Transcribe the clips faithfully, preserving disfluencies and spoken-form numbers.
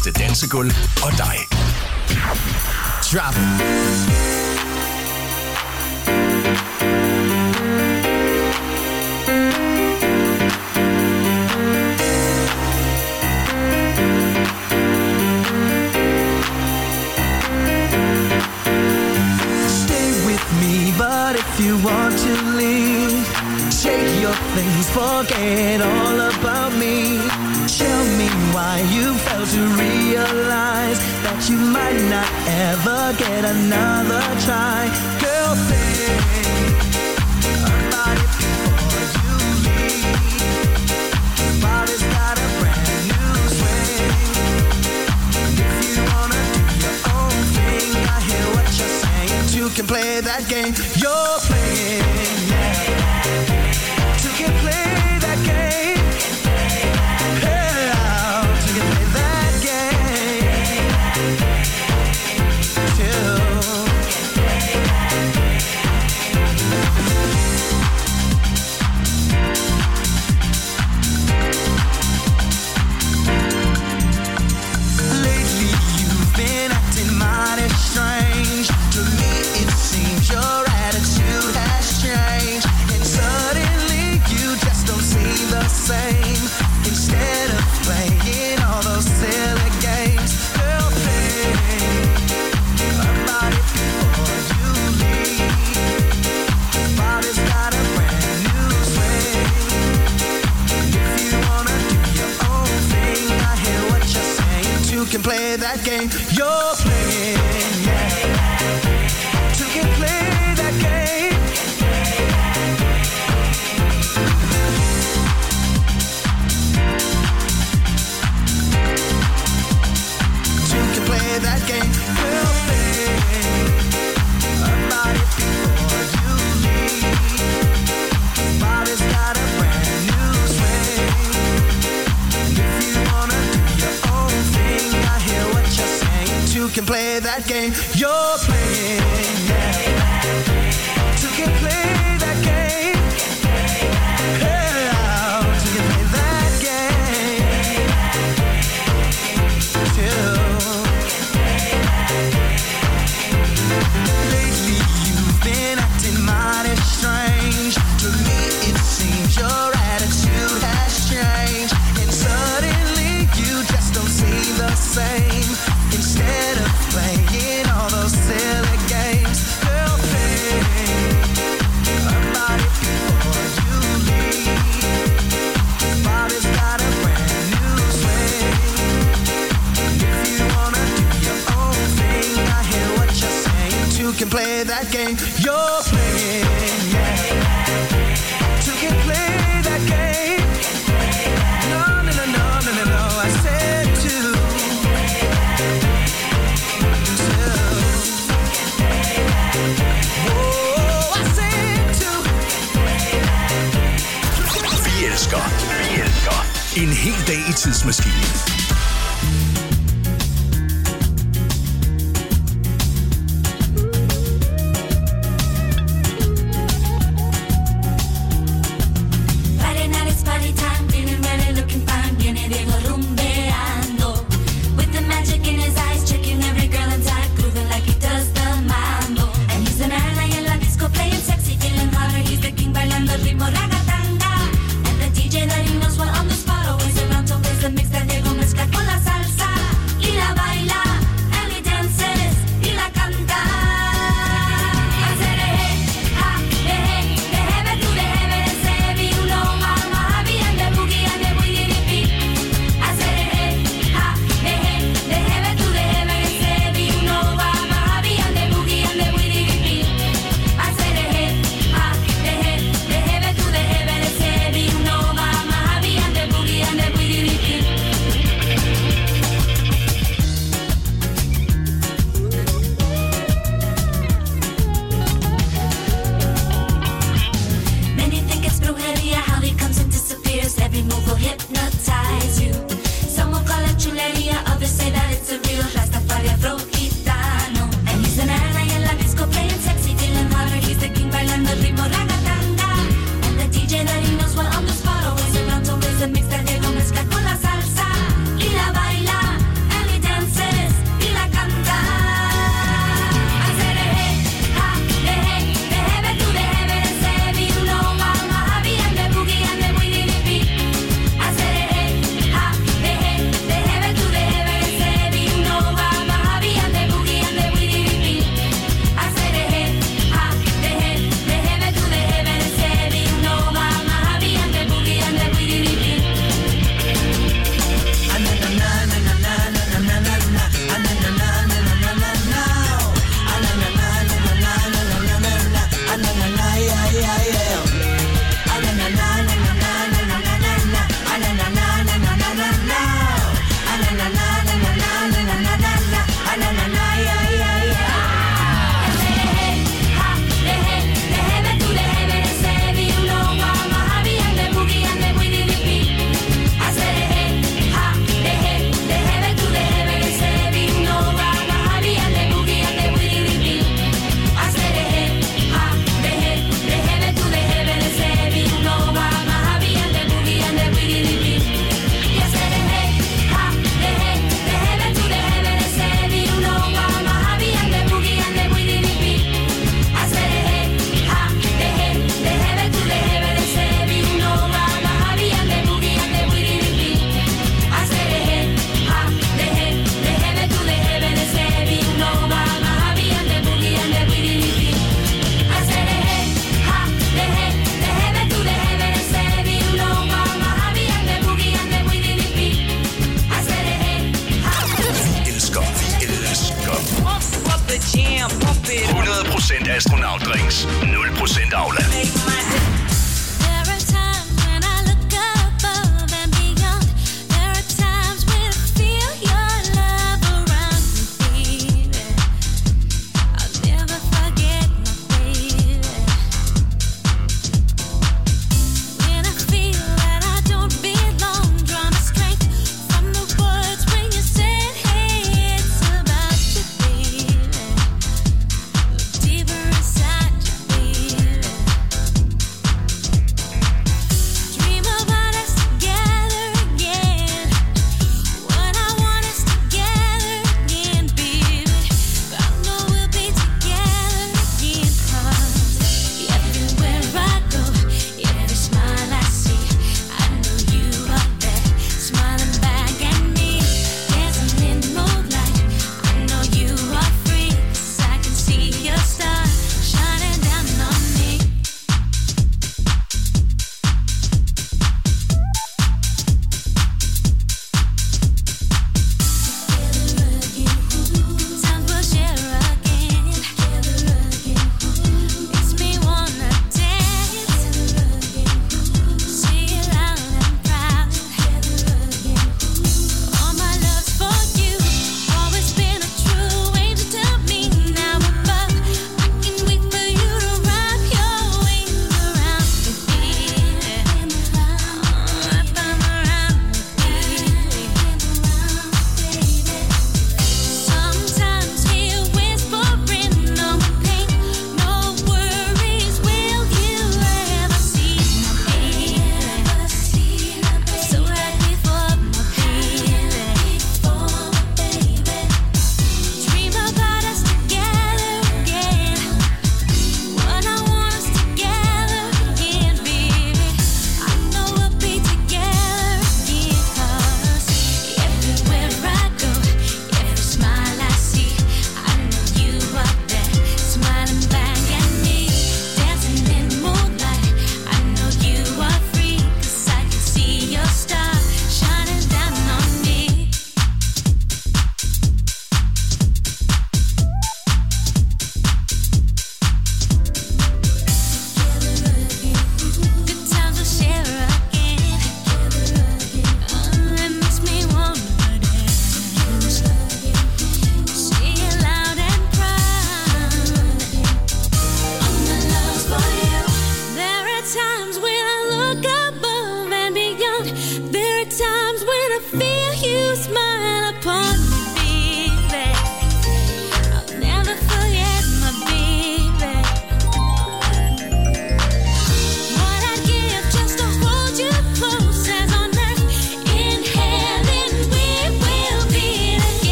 faste dansegulv og dig. Drop. But if you want to leave, take your things, forget all about me. Tell me why you failed to realize that you might not ever get another try. Girl, think about it before you leave. Body's got a brand new swing. If you wanna do your own thing, I hear what you're saying. You can play that game you're playing, yeah. You can play that game. Yeah, you can play that game too. Lately you've been acting mighty strange. To me it seems your attitude has changed, and suddenly you just don't seem the same. Instead of playing all those silly games, girl, think about it before you leave. Body's got a brand new swing. If you wanna do your own thing, I hear what you're saying. You can play that game you're playing, yeah. You can play that game. You can play that game. Girl, think about it before you leave. Body's got a brand new swing. If you wanna do your own thing, I hear what you're saying. You can play that game you're playing, yeah. You can play that game. Yeah, you can play that game too. Lately you've been acting mighty strange. To me it seems your attitude has changed, and suddenly you just don't seem the same. Instead of playing all those silly games, girl, think about it before you leave. Body's got a brand new swing. If you wanna do your own thing, I hear what you're saying. You can play that game you're playing, yeah. You can play that game. No, no, no, no, no, no, no, I said to. Vi elsker, vi elsker en hel dag i tidsmaskinen. Friday night it's party time, feeling ready, looking fine, viene Diego rumbeando. With the magic in his eyes, checking every girl inside, grooving like he does the mambo. And he's the man ahí en la disco, playing sexy, feeling hotter, he's the king, bailando el ritmo ragatanga. And the D J that he knows well on the spot, always around to raise the mix that Diego mezcla con la salsa. Y la baila, and he dances, y la canta. Hacer eh, ha, eh, déjeme tú, déjeme de ser, vi uno, mamá, bien de boogie, and de boogie de beat. Hacer eh, ha, eh, déjeme tú, déjeme de ser, vi uno, mamá, bien de boogie, and de boogie de beat. Hacer eh, ha, eh, déjeme tú, déjeme de ser, vi uno, mamá, bien de boogie, and de boogie de beat. Many think it's brujeria, how he comes and disappears. Every move will hypnotize you. Some will call it chuleria, others say that it's a real Rastafari Afro gitano. And he's an man en la disco, playing sexy, feeling hotter. He's the king, bailando el ritmo ragatanga. And the D J that he knows well on the spot, always around to raise the mix that Diego mezcla con la salsa. Y la baila, and he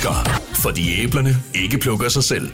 elsker. Fordi æblerne ikke plukker sig selv.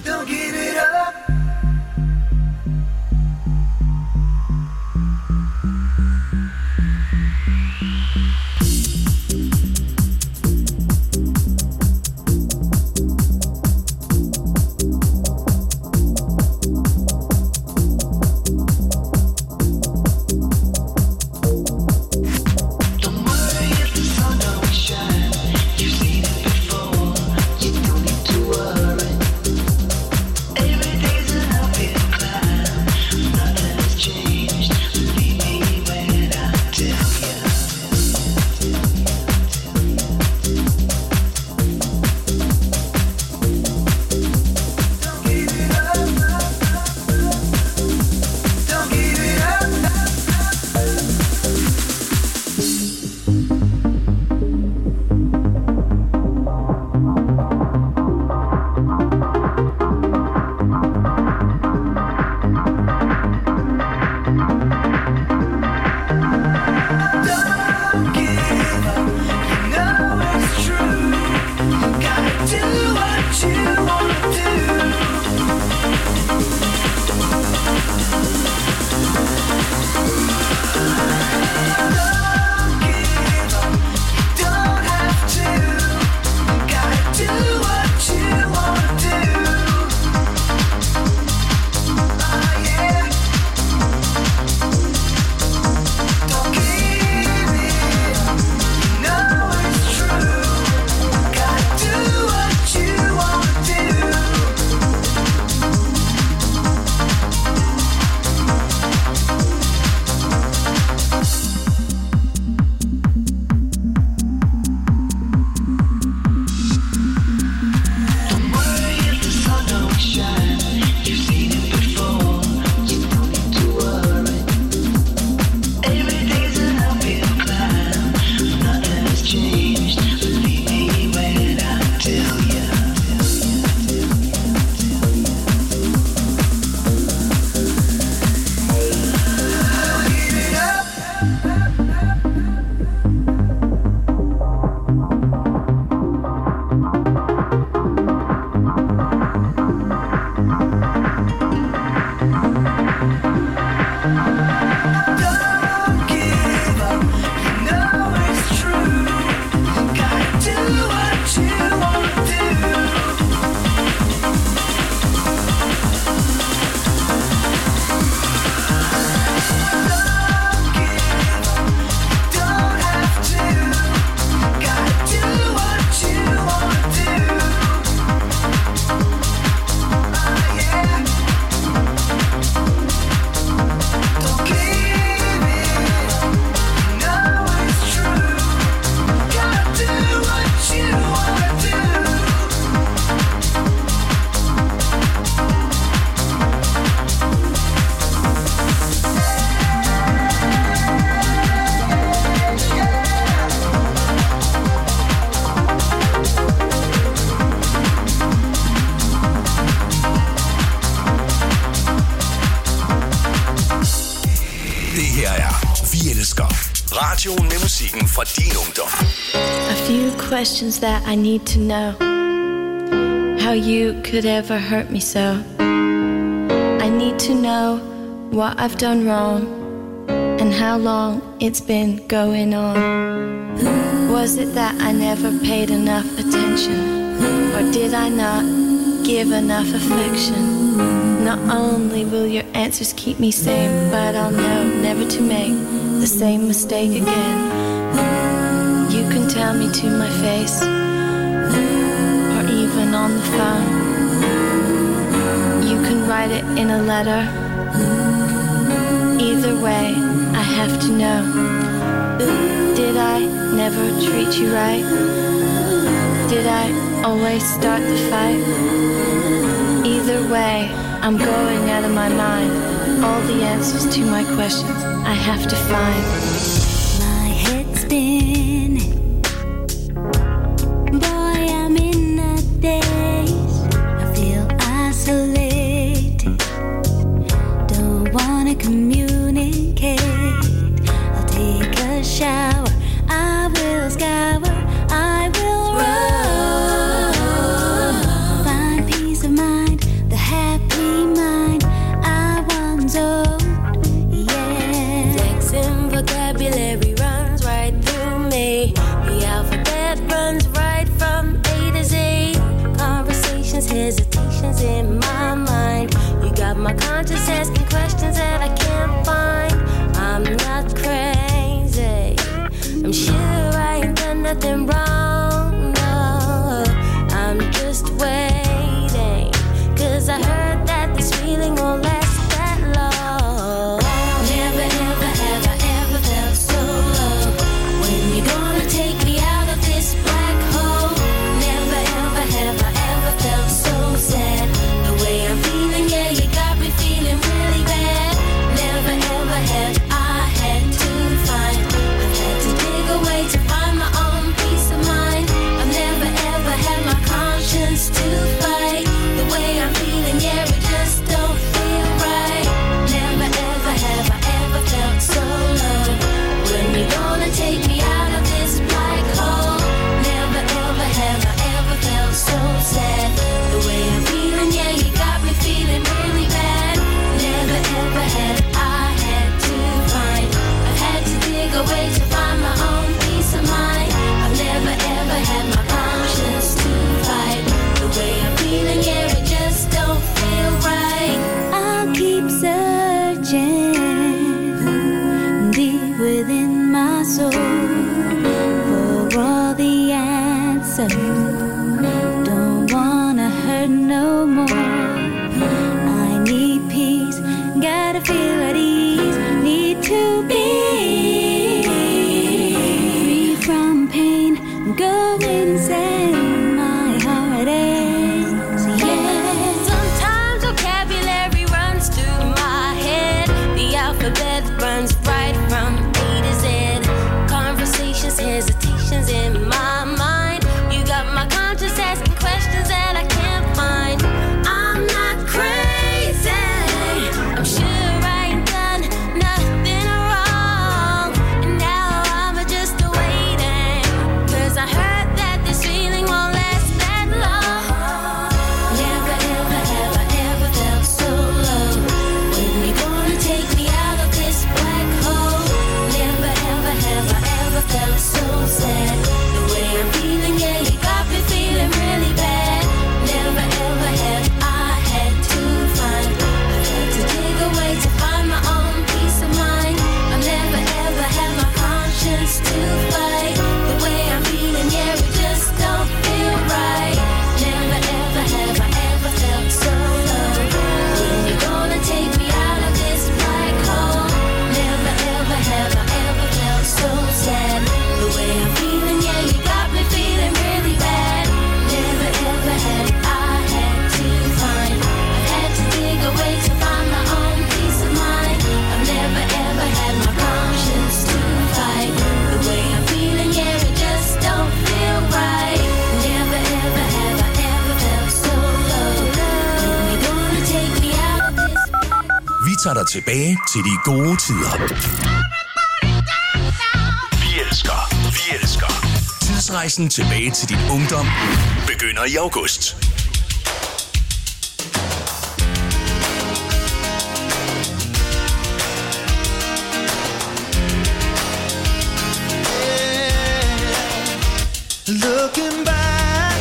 Radioen med musikken fra din ungdom. A few questions that I need to know. How you could ever hurt me so. I need to know what I've done wrong and how long it's been going on. Was it that I never paid enough attention, or did I not give enough affection? Not only will your answers keep me sane, but I'll know never to make the same mistake again. You can tell me to my face, or even on the phone. You can write it in a letter. Either way, I have to know. Did I never treat you right? Did I always start the fight? Either way, I'm going out of my mind. All the answers to my questions I have to find. My head's spinning. Boy, I'm in a daze. I feel isolated. Don't wanna communicate. I'll take a shower. I will scour. I will run. be mine. I once owned, yeah. Texan vocabulary runs right through me. The alphabet runs right from A to Z. Conversations, hesitations in my mind. You got my conscience asking questions that I can't find. I'm not crazy. I'm sure I ain't done nothing wrong. No, I'm just waiting. Cause I heard that this feeling won't last that long. Never ever have I ever felt so low. When you gonna take me out of this black hole? Never ever have I ever felt so sad. The way I'm feeling, yeah, you got me feeling really bad. Never ever have I had to find. I've had to dig away to find my own peace of mind. I've never ever had my conscience to fight. The way I'm feeling, yeah, it just don't feel right. Never ever have I ever felt so low. When you gonna take me out of this black hole? Never ever have I ever felt so sad. The way I'm feeling, yeah, you got me feeling really bad. Never ever had I had to find. I've had to dig away to find my own peace of mind. I've never ever had my conscience to fight. The way I'm feeling, yeah, it just don't feel right. I'll keep searching deep within my soul for all the answers. Don't wanna hurt no more. I need peace, gotta feel at ease. Need to be free from pain, go insane. My heart aches, yeah. Sometimes vocabulary runs through my head. The alphabet runs right from A to Z. Conversations, hesitations in my mind. You got my conscience asking questions that I can't find. I'm not crazy. I'm sure I ain't done nothing wrong. And now I'm just waiting. Cause I heard that this feeling won't last that long. Never ever have I ever felt so low. When you gonna take me out of this black hole? Never ever have I ever felt so sad. The way I'm feeling, yeah, you got me feeling really bad. Never ever have I had to find. I've had to dig away to find my own peace of mind. I've never ever had my conscience to fight. The way I'm feeling, yeah, it just don't feel right. Never ever have I ever felt so low. When you gonna take me out of this black hole? Never ever have I ever felt so sad. The way I'm feeling, yeah, you got me feeling really bad. Never ever have I had to find. I've had to dig away to find my own peace of mind. I've never ever had my conscience to fight. The way I'm feeling, yeah, it just don't feel right. Never ever have I ever felt so low. When you gonna take me out of this black. Vi tager dig tilbage til de gode tider. Vi elsker, vi elsker. Tidsrejsen tilbage til din ungdom begynder i august. Looking back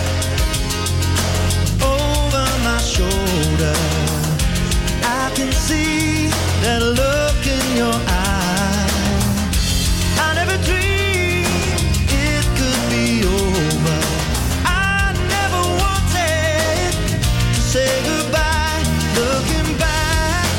over my shoulder, I can see that look in your eye. I never dreamed it could be over. I never wanted to say goodbye. Looking back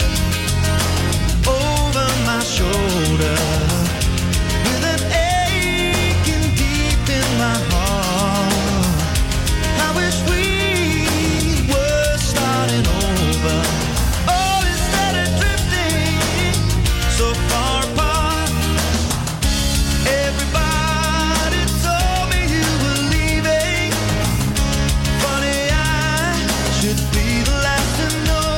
over my shoulder, with an aching deep in my heart. I wish we were starting over. Oh, instead of drifting so far apart. Everybody told me you were leaving. Funny, I should be the last to know.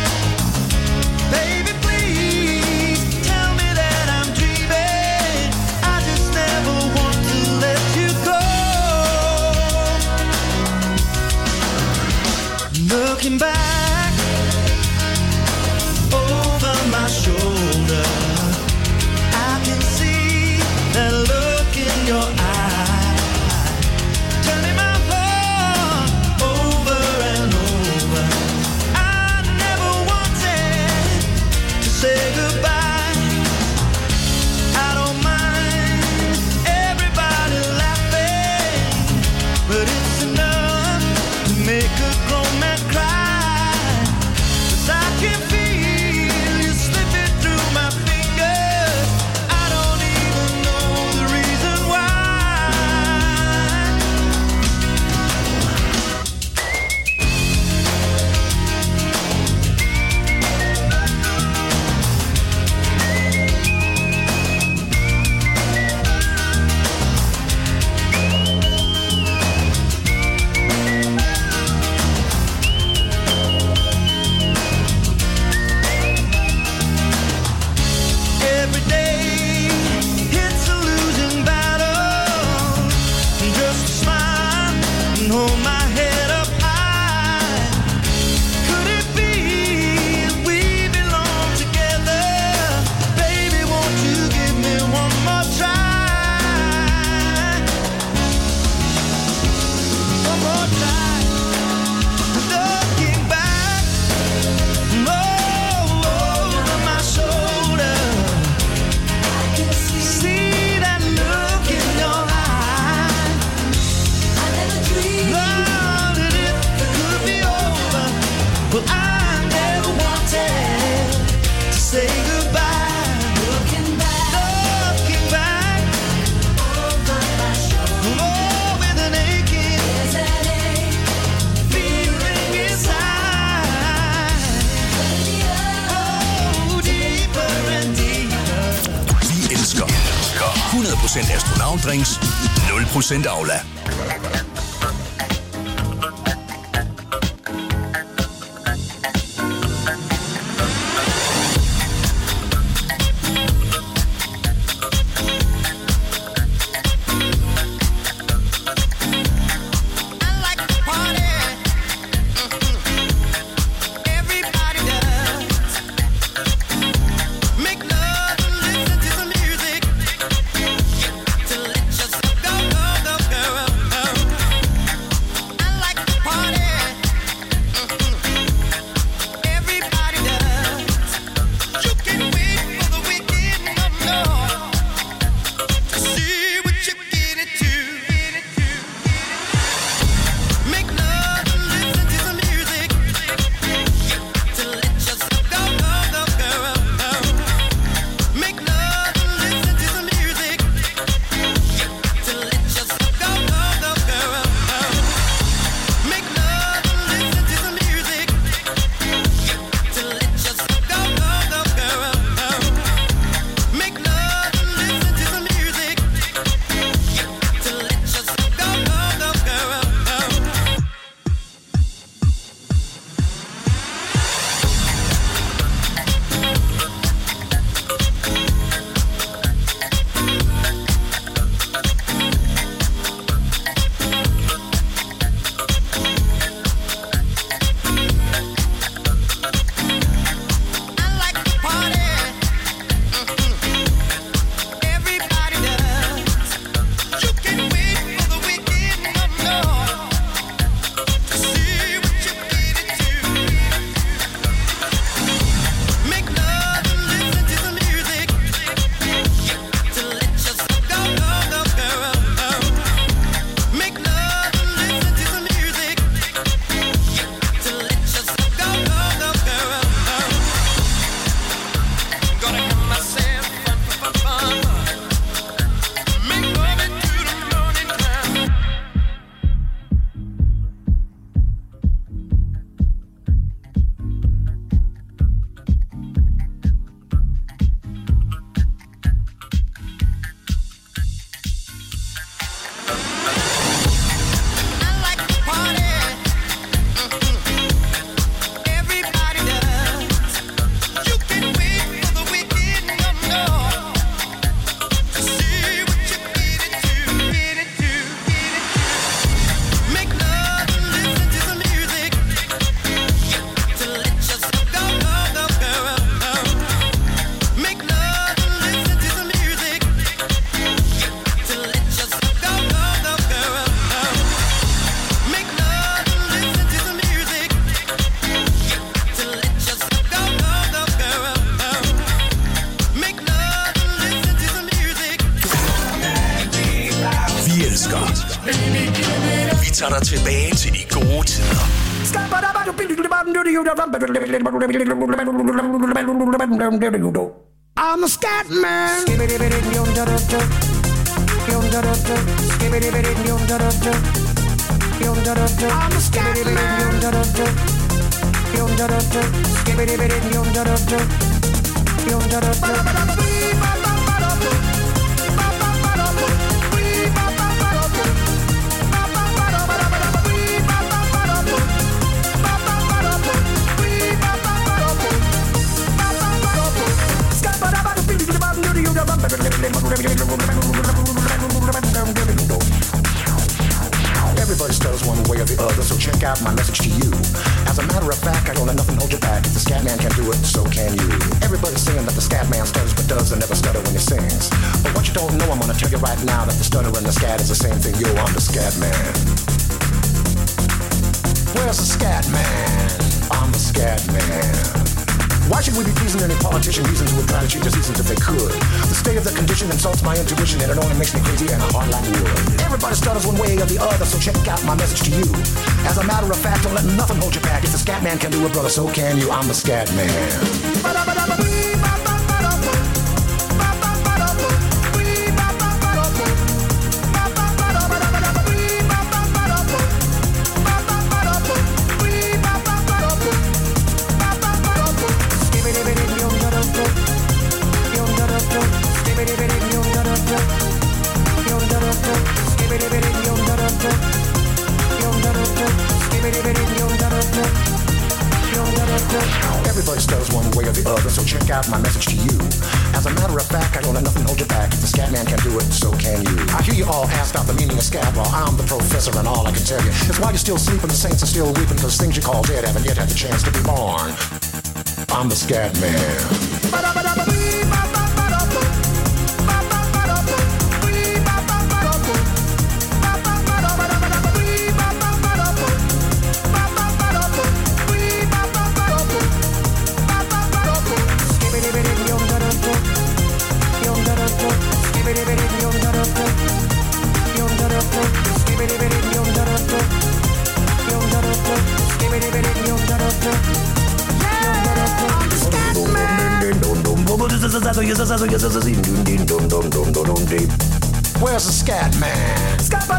Baby, please tell me that I'm dreaming. I just never want to let you go. Looking back Well, I never wanted to say goodbye. Looking back, Looking back, over my shoulder, oh, with an aching there's an ache. feeling inside. Oh, deeper and deeper. Vi elsker hundrede procent astronautdrinks, nul procent Aula. Vi tager dig tilbage til de gode tider. I'm a scat man. I'm a scat Everybody stutters one way or the other, so check out my message to you. As a matter of fact, I don't let nothing hold you back. If the scat man can do it, so can you. Everybody's saying that the scat man stutters but doesn't never stutter when he sings. But what you don't know, I'm gonna tell you right now that the stutter and the scat is the same thing. Yo, I'm the scat man. Where's the scat man? I'm the scat man. Why you think we'd be pleasing any politician reason to try to cheat the seasons if they could. The state of the condition insults my intuition, and it only makes me crazy and hard like wood. Everybody stutters one way or the other, so check out my message to you. As a matter of fact, don't let nothing hold you back. If the scat man can do it, brother, so can you. I'm the scat man. Everybody stutters one way or the other, so check out my message to you. As a matter of fact, I don't let nothing hold you back. If the scat man can do it, so can you. I hear you all asked out the meaning of scat. Well, I'm the professor, and all I can tell you is while you're still sleeping, the saints are still weeping, because things you call dead haven't yet had the chance to be born. I'm the scat man. Where's the scat man?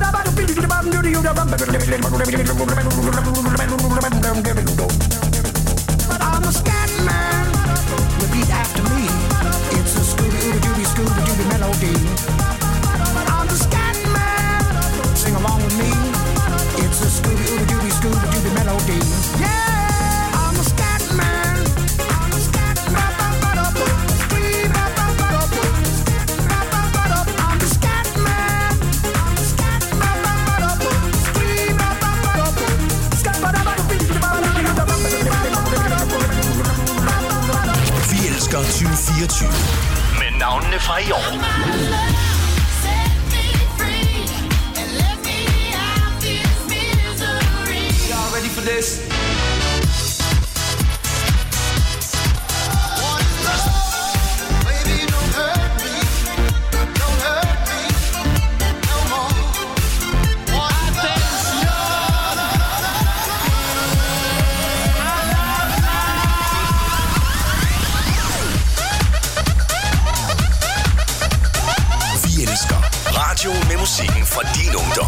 I'm the scat man. Repeat after me. It's a Scooby-Dooby, Scooby-Dooby melody. I'm the scat man. Sing along with me. It's a Scooby-Dooby, Scooby-Dooby melody. Yeah, I'm the scat man. I'm the scat man. I'm the scat man. I'm the scat man. Vi elsker tyve fireogtyve. Med navnene fra i år. Ready for this? Vi elsker radio med musikken fra din ungdom.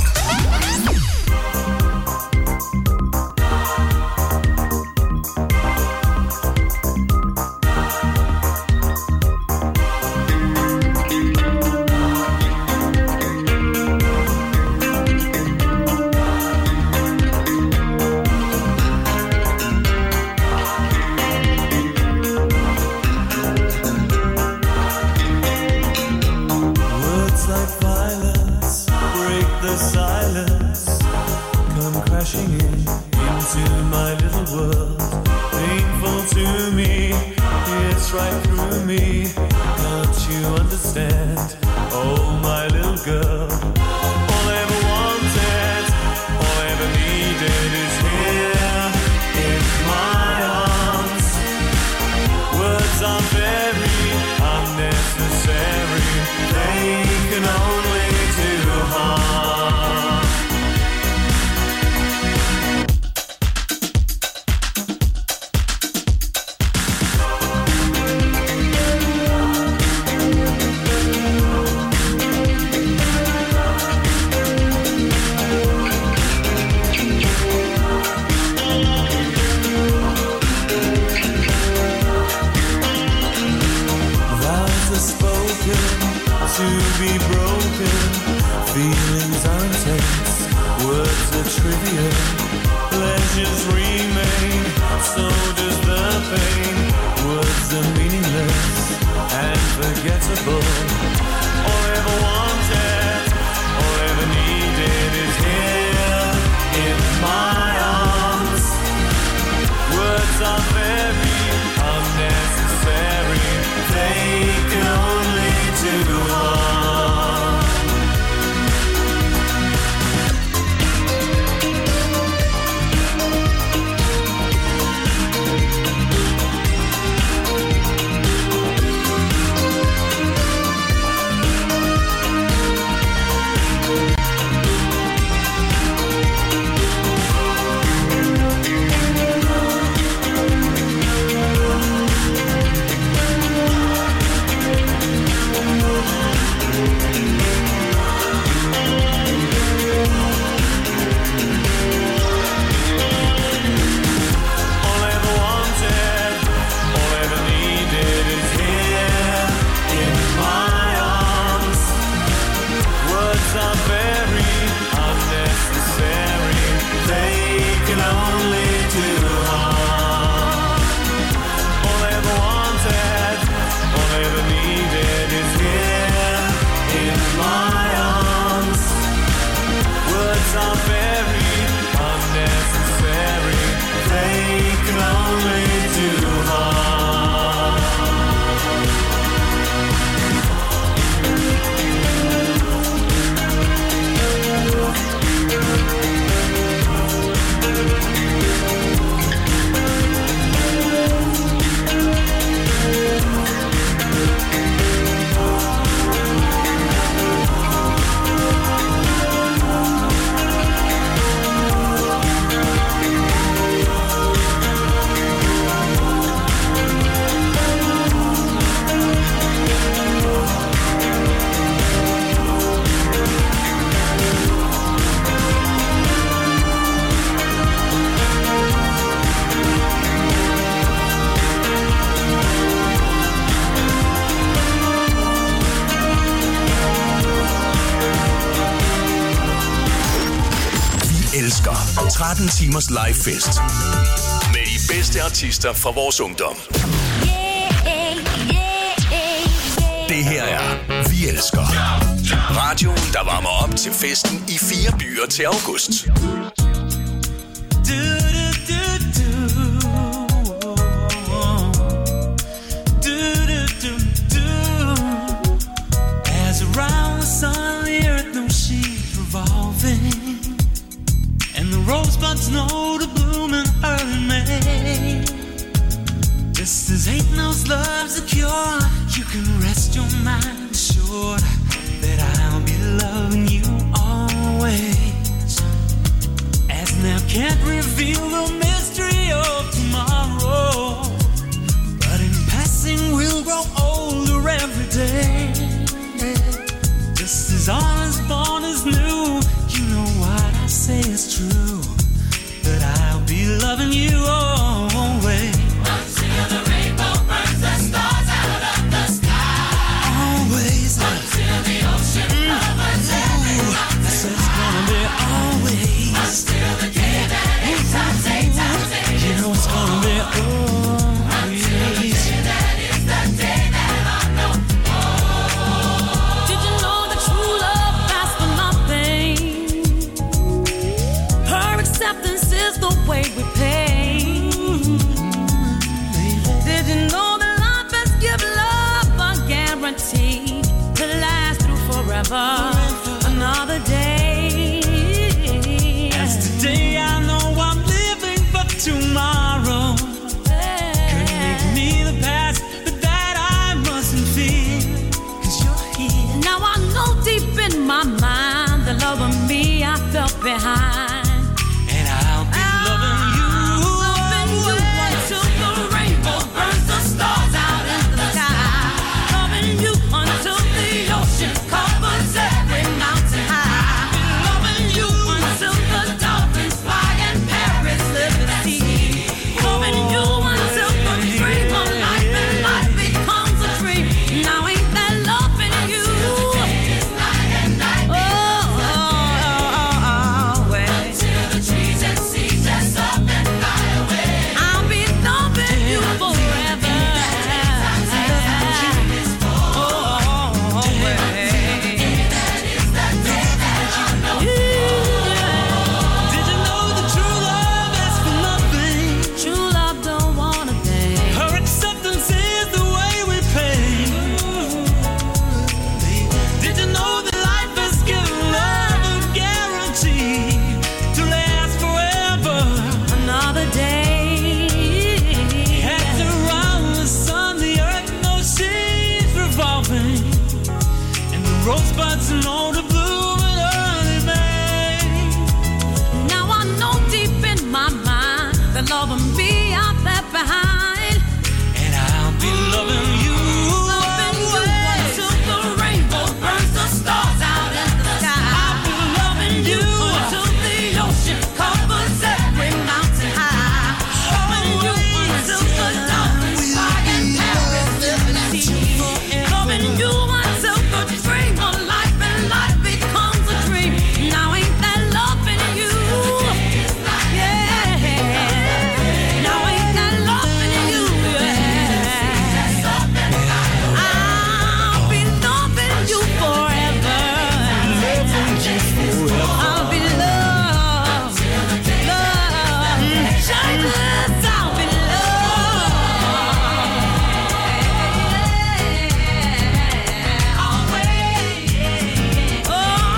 tretten timers live fest. Med de bedste artister fra vores ungdom. Det her er Vi Elsker. Radioen, der varmer op til festen i fire byer til august. As around the sun, the earth knows she's revolving, and the rosebuds know to bloom in early May. Just as hate knows love's a cure, you can rest your mind assured that I'll be loving you always. As now can't reveal the mystery of tomorrow, but in passing we'll grow older every day. Just as honest born is new, you know what I say is true, that I'll be loving you always. Until the rainbow burns the stars out of the sky. Always. Until the ocean covers every mountain. I said it's gonna be always. Until the day that eight times eight times eight. You know it's gonna be always. Until the day that is the day that I know. Did you know that true love lasts for nothing? Her acceptance is the way we pay. Did you know that life has given love a guarantee to last through forever? Another day. As today I know I'm living for tomorrow. Could make me the past, but that I mustn't fear, 'cause you're here. Now I know deep in my mind the love of me I felt behind. And I'll be loving you. Loving you until the rainbow burns the stars out in the sky. Loving you until the ocean covers every mountain high. Loving you until the dolphins fly and Paris live the sea. Loving you until the dream of life and life becomes a dream. Now ain't that loving you? Oh, oh, oh, oh, well. Till the trees and seas dress up and fly away. I'll be loving you forever. Oh, oh, oh, well. Did you know that true love asks for nothing? True love don't want a thing. Her acceptance is the way we pay. Did you know that life has given love a guarantee to last forever? Another day. As around the sun, the earth knows she's revolving, and the rosebuds know to bloom in early May. Now I know deep in my mind the love of me I left behind. And I'll be loving you. Loving you until the rainbow burns the stars out in the sky. I'll be loving you. Until the ocean covers every mountain high. Loving you until the dolphins fly and Paris live in the sea. Loving you until the dream of life and life becomes a dream. Now ain't that loving you? Yeah. Now ain't that loving you? Yeah. I'll be loving you forever. I'll be loved, loved, changeless. I'll be loved, always. Oh,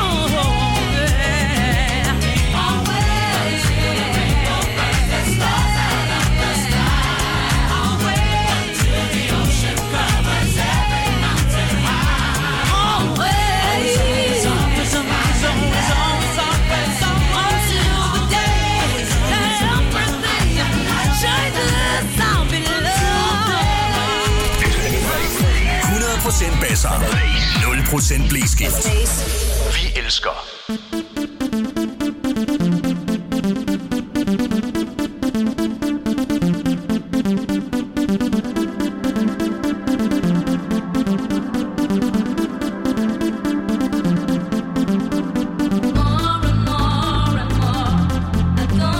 yeah, always. The stars out of the sky, always. Till the ocean covers every mountain high, always. Until the day that everything changes, I'll be loved. hundrede procent basser. nul procent blæskift. Vi elsker. More and more and more, I don't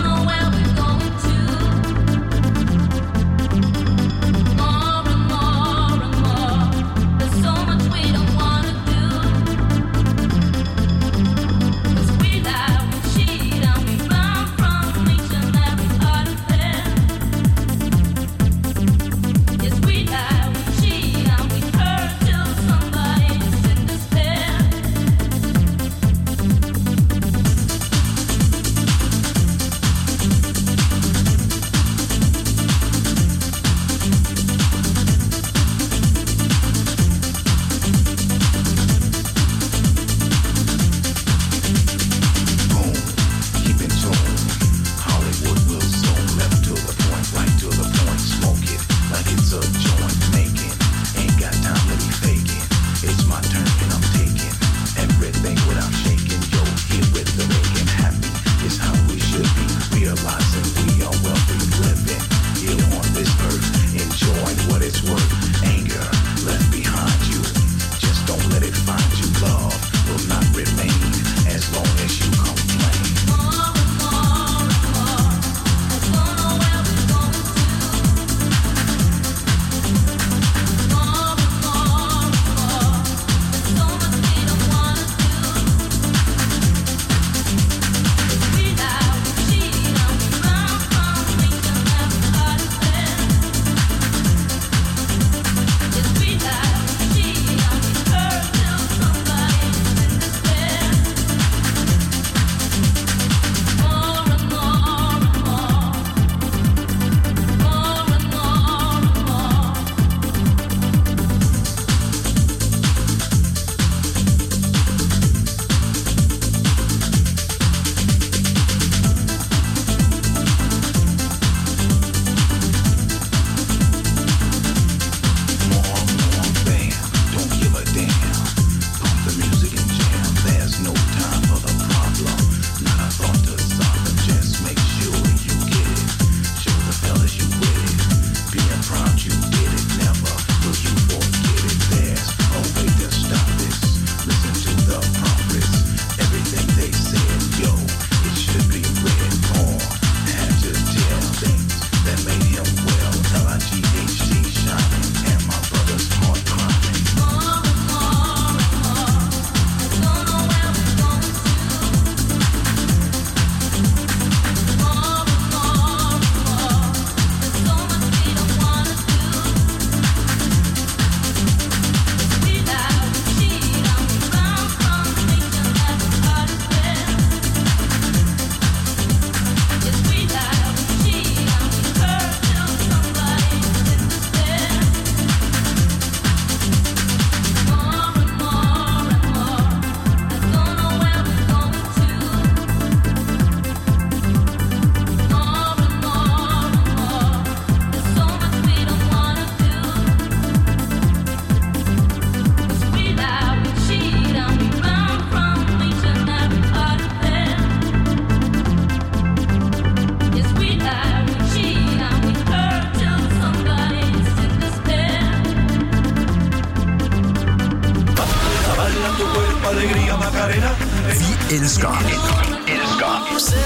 elsker. Elsker.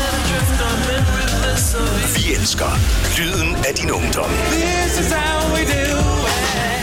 Vi elsker lyden af din ungdom. This is how we do it.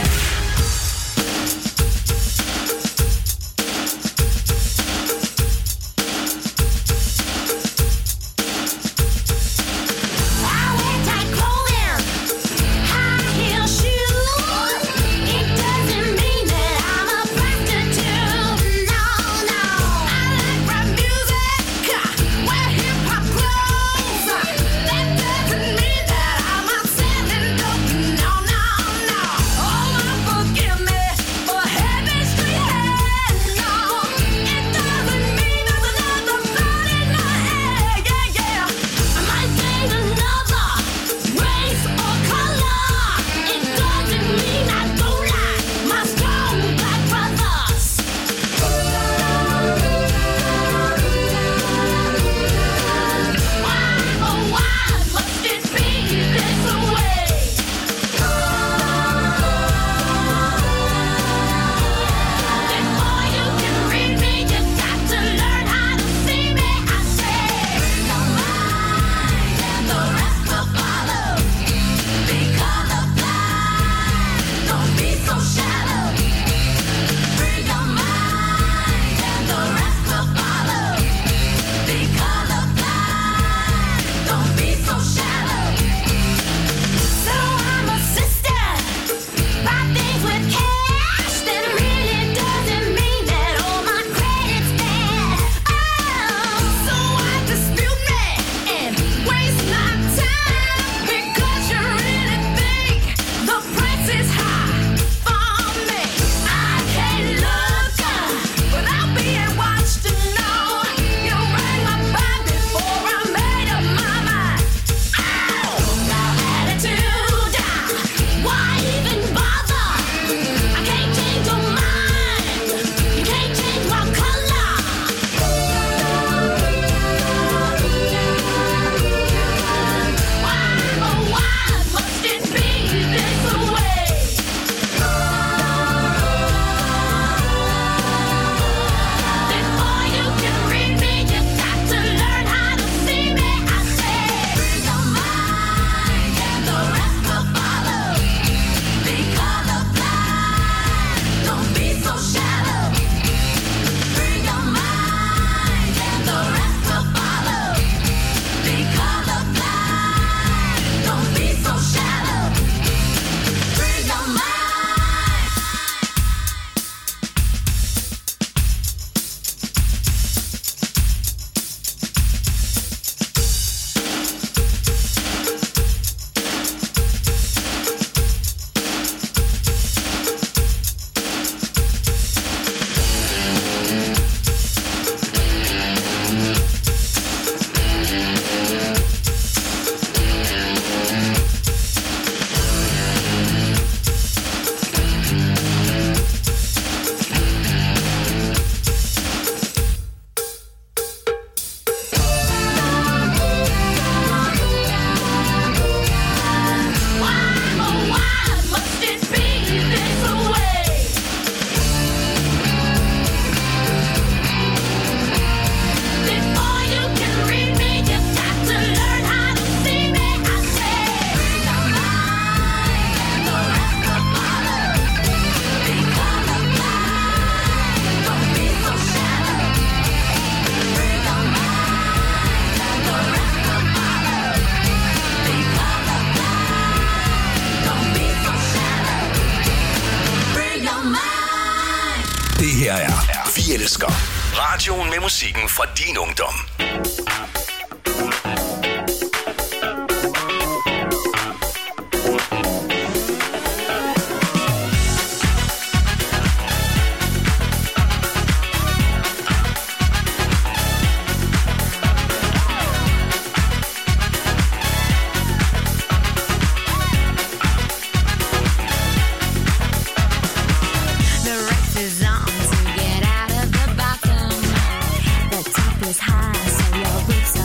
her er Vi elsker. Radioen med musikken fra din ungdom. High, so your roots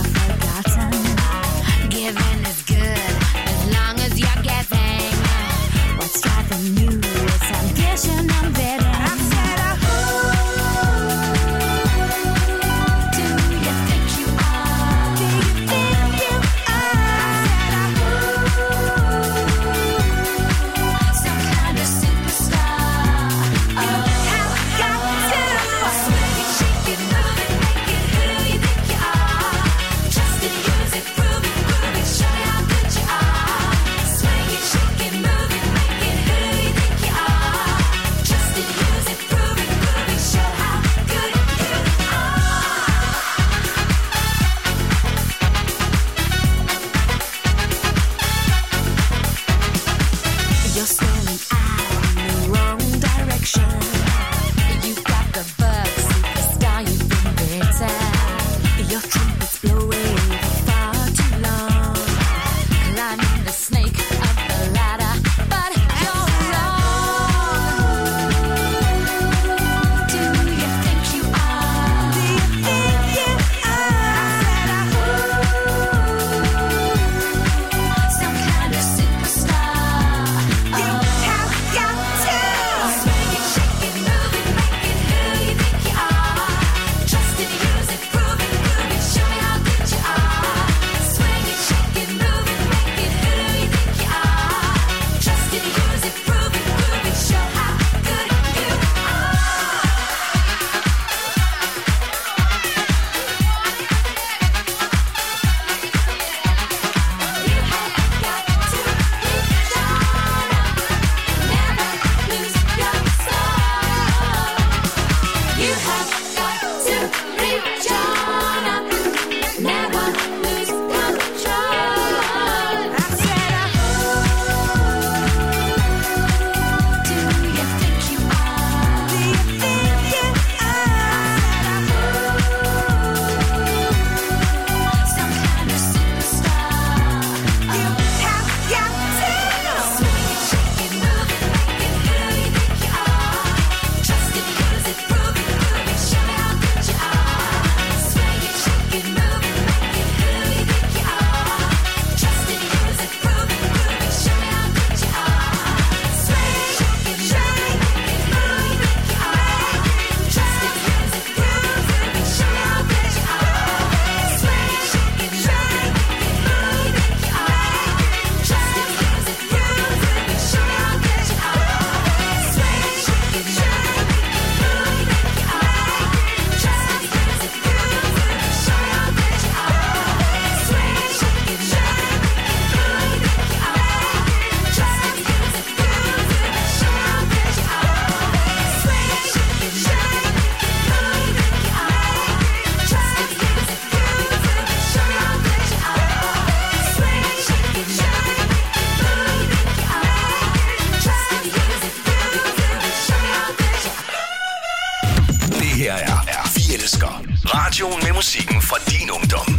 Radioen med musikken fra din ungdom.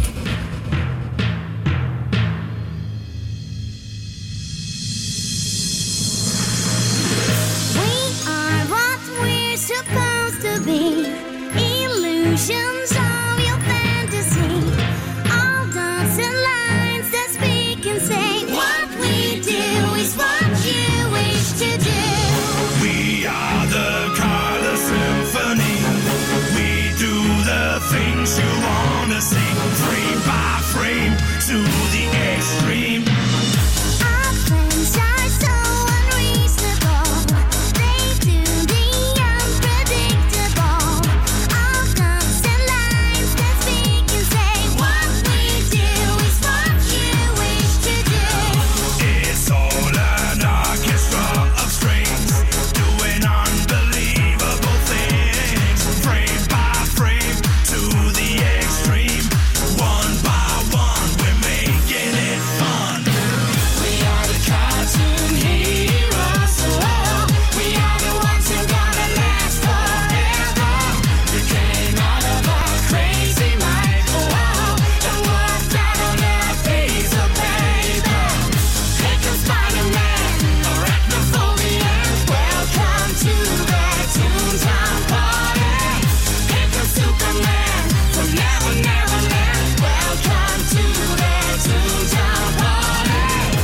Supposed to be illusions of your fantasy, all dots and lines that speak and say what we do is what you wish to do. We are the color symphony. We do the things you wanna see, frame by frame to the extreme. Our friends are so unreasonable. They do the unpredictable. All dots and lines that speak and say what we do is what you wish to do. It's all an orchestra of strings, doing unbelievable things, frame by frame to the extreme. One by one, we're making it fun. We are the cartoon heroes. Oh, we are the ones who gonna last forever. We came out of our crazy mind. Oh, and worked out on a piece of paper. Take a Spider-Man, arachnophobian. Welcome to the Toontown Party. Take a Superman from Never Never Land. Welcome to the Toontown Party.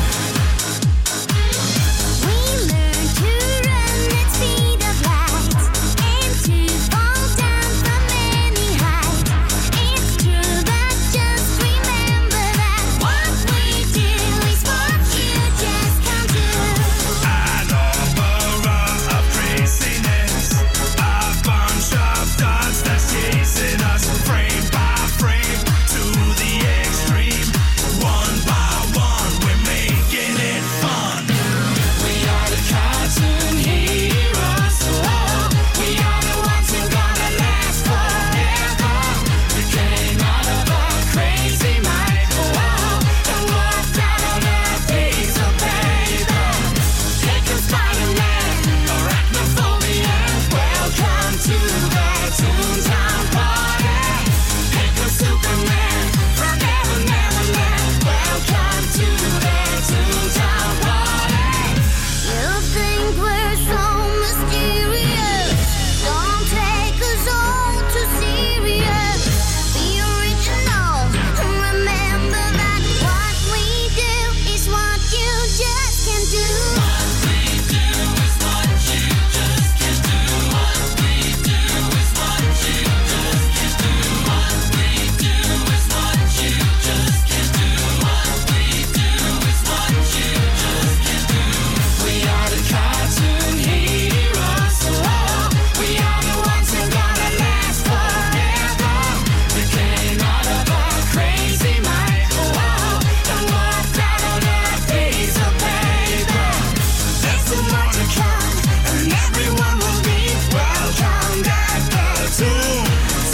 We learn to run at speed of light and to fall down from any height. It's true, but just remember that what we do is what you just can't do. An opera of craziness, a bunch of dots that's chasing us, frame by frame to the extreme. One by one, we're making it fun. We are the cartoon heroes. Oh, we are the ones who gonna last forever. We came out of our crazy mind. Oh, and worked out on a piece of paper. Take a Spider-Man, arachnophobian. Welcome to the Toontown Party. Take a Superman from Never Never Land. Welcome to the Toontown Party. You think we're so mysterious? Don't take us all too serious. Be original. Remember that what we do is what you just can't do. What we do is what you just can't do. What we do is what you just can't do. What we do is what you just can't do. What we do is what you just can't do. We are the cartoon heroes. Oh, we are the ones who gonna last forever. We came out of our crazy mind. Oh, and worked out on a piece of paper. There's so much to come, and everyone will be welcomed at the Toontown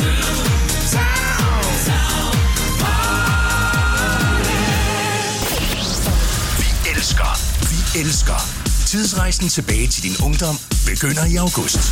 Party. Vi elsker, vi elsker. Tidsrejsen tilbage til din ungdom begynder i august.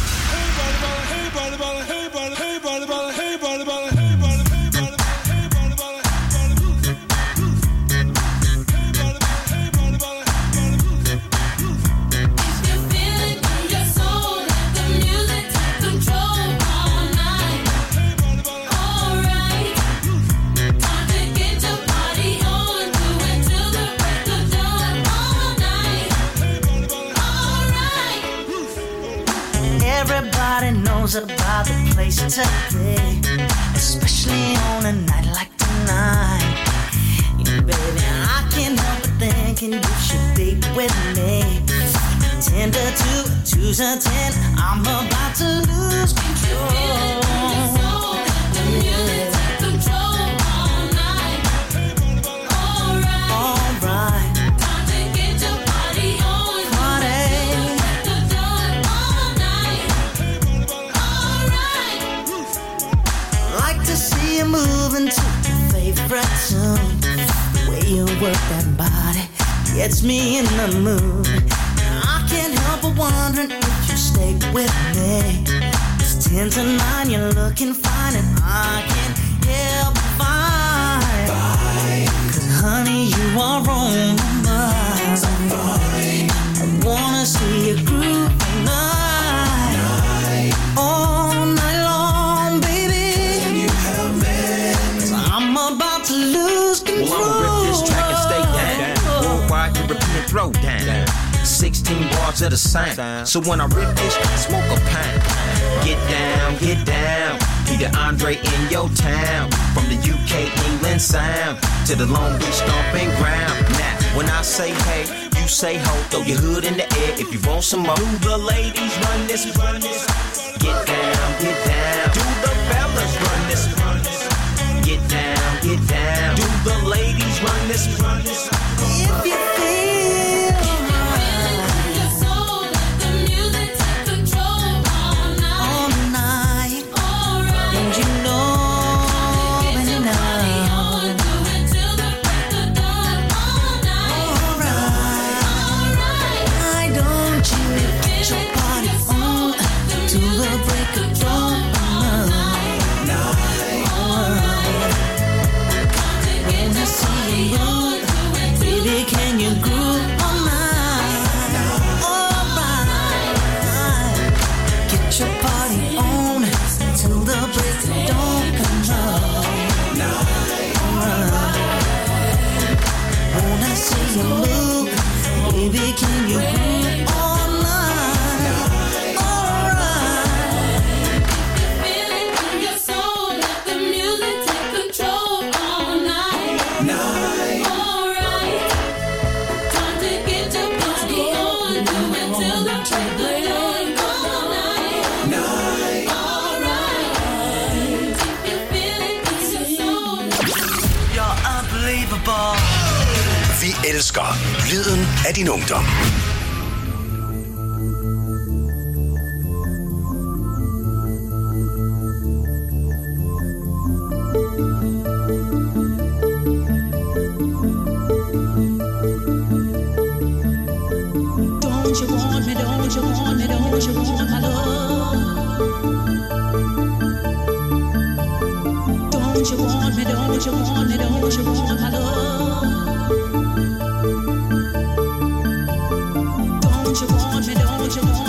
Everybody knows about the place today, especially on a night like tonight. Yeah, baby, I can't help but thinking you should be with me. Ten to two, two to ten, I'm about to lose control. Alright. Like to see you moving to your favorite tune. The way you work that body gets me in the mood. I can't help but wondering if you stay with me. It's ten to nine, you're looking fine, and I can't help me find. Cause honey, you are on my mind. I wanna see you groove all night, all night long, baby. Can you help me? Cause I'm about to lose control. Well, I'ma rip this track and stay down. Worldwide European throw down. sixteen bars of the same. So when I rip this, smoke a pound. Get down, get down. Be the Andre in your town. From the U K, England sound to the Long Beach stomping ground. Now, when I say hey, you say ho. Throw your hood in the air if you want some more. Do the ladies run this, run this? Get down, get down. Do the fellas run this, run this? Get down, get down. Do the ladies run this, run this? If you feel baby, can you groove all night? Alright. Feel it in your soul, let the music take control all night. Night. Alright. Time to get your body on, do it till the break of dawn all night. Night. Alright. If you feel it in your soul. You're unbelievable. Vi elsker lyden af din ungdom. Don't you want me, don't you want me, don't you want my love? Don't you want me, don't you want me, don't you want my love? Don't you want me, don't you want